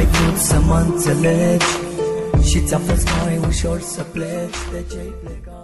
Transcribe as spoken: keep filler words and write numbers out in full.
ai vrut să mă înțelegi și ți-a fost mai ușor să pleci. De ce ai plecat?